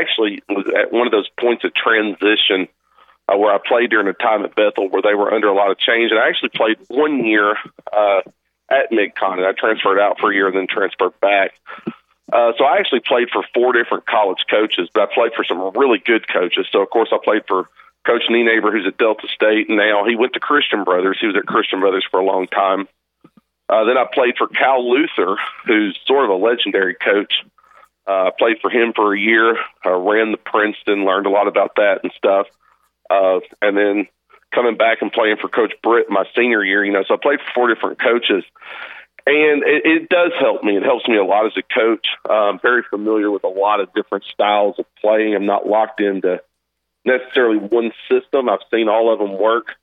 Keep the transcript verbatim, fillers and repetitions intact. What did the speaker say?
actually was at one of those points of transition uh, where I played during a time at Bethel where they were under a lot of change. And I actually played one year uh, at Mid-Con, and I transferred out for a year and then transferred back. Uh, so I actually played for four different college coaches, but I played for some really good coaches. So, of course, I played for Coach Nienaber, who's at Delta State, and now he went to Christian Brothers. He was at Christian Brothers for a long time. Uh, then I played for Cal Luther, who's sort of a legendary coach. I uh, played for him for a year, uh, ran the Princeton, learned a lot about that and stuff. Uh, and then coming back and playing for Coach Britt my senior year, you know, so I played for four different coaches. And it, it does help me. It helps me a lot as a coach. Uh, I'm very familiar with a lot of different styles of playing. I'm not locked into necessarily one system. I've seen all of them work.